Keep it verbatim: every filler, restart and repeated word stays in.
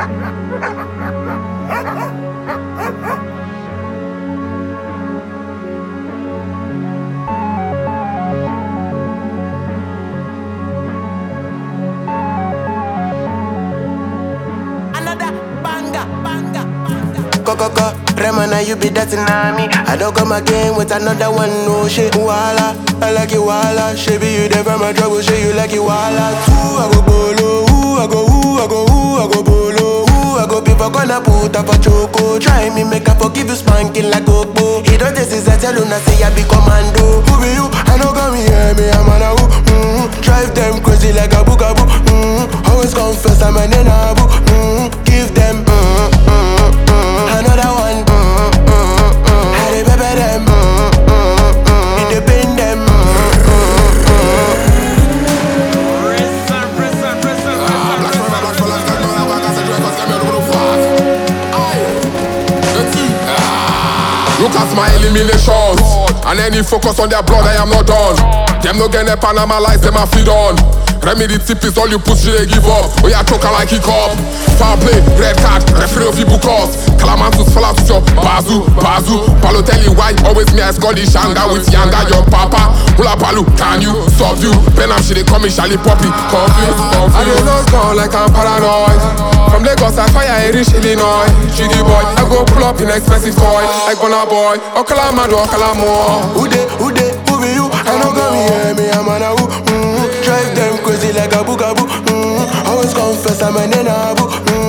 Coca, Remana, you be dancing on me. I don't come again with another one, no shit. Walla, I like you, walla. Shabby, you there from my trouble, shit, you like you, walla. Ooh, I go bolo, ooh, I go, ooh, I go, ooh, I go bolo, ooh, I go people gonna put up a choco. Try me, make I forgive you, spanking like Gopo. He don't taste his tell you, say I be commando. Who be you? I know come here, me, I'm on a who. Mm-hmm. Drive them crazy like a bookaboo. Mm-hmm. Always confess, I'm an enaboo. Mm-hmm. Give them, mm-hmm. Another one, mm, mm, mm. How they pepper them, mm, mm, mm. It dey pain them, mm, mm, mm. Prison, prison, prison, Ah, black forever, black for life, can't know how I can say drivers come here, no fast. Aye, let's see. Ah, look at my eliminations, and any focus on their blood, I am not done. Them no get a Panama lights, them a feed on. Remedy tip is all you push, they give up. Oh yeah, choke like kick up. Foul play, red card, referee of people cause. Calamantus fall out with your bazoo, bazoo. Palo tell you why, always me as Scotty Shanga with Yanga, your papa. Hula Palu, can you stop you? Benham she they call me Charlie Poppy. Confused, confused. I don't know, gone like I'm paranoid. From Lagos I fire, I reach Illinois. Jiggy boy, I go pull up in expensive toy. Like Bonner boy, Okalamado, Okalamo. Who they, who they, who be you? I know come here, me, I'm on a who. Mm-hmm. Drive them crazy like a bookaboo. Mm-hmm. Always confess, I'm an enaboo. Mm-hmm.